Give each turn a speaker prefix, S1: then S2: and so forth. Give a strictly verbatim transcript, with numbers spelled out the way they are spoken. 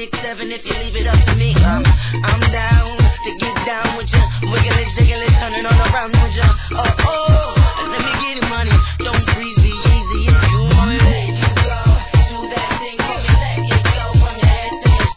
S1: six, seven if you leave it up to